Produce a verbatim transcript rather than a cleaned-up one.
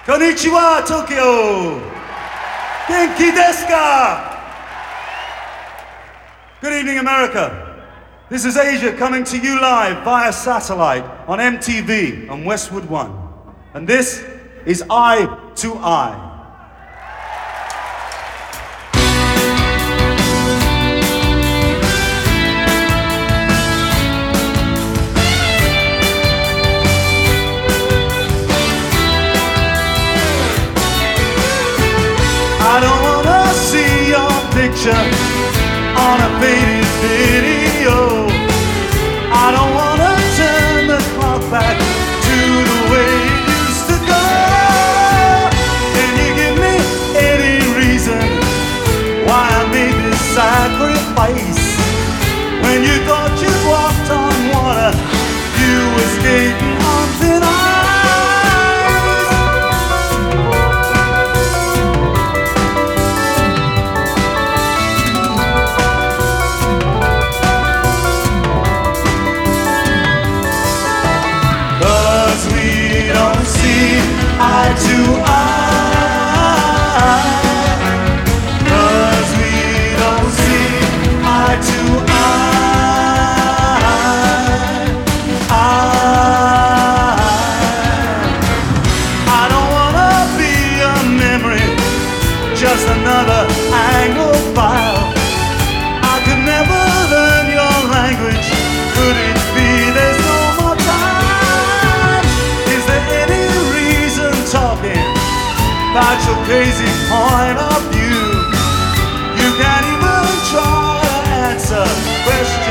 Konnichiwa, Tokyo! Genki desu ka? Good evening, America. This is Asia coming to you live via satellite on M T V on Westwood One. And this is Eye to Eye. I don't wanna see your picture on a faded video. I don't wanna turn the clock back to the way it used to go. Can you give me any reason why I made this sacrifice? When you thought you walked on water, you were skating on thin ice. Eye to eye, 'cause we don't see eye to eye, eye. I don't wanna be a memory, just another angle file. I could never learn your language, could it be there's no more time? Is there any talking about your crazy point of view? You can't even try to answer questions.